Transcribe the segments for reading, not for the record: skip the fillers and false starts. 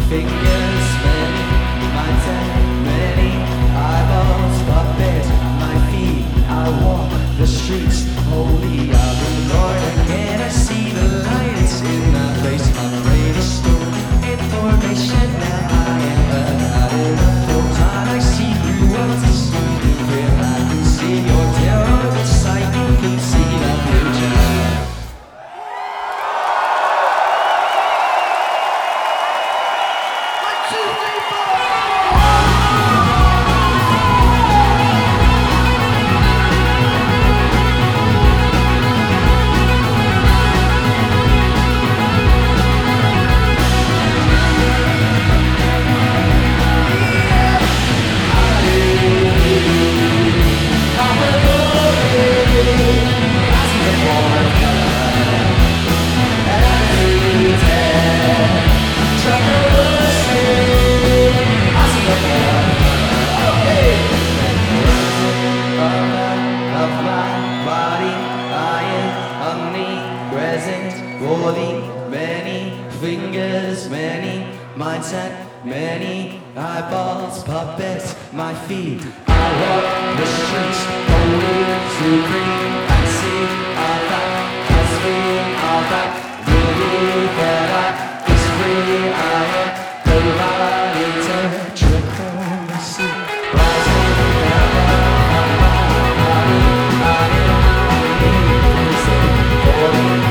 fingers, many minds and many eyeballs, puppets, my feet. I walk the streets, holy, I've been born again. I see the light, it's in my face. I'm ready to store information. Now I am out in a photon. I see through what you see. Where I can see your terror, the sight you can see the future. Many fingers, many minds and many eyeballs, puppets, my feet. I walk the streets, only to breathe and see all that is free, all that believe that I is free. I am the body to trickle the sea, rising above my body. I am the falling.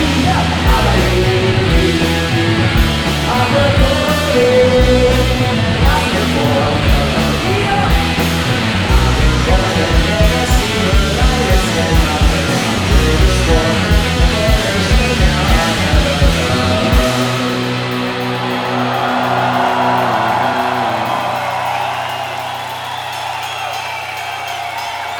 Yeah.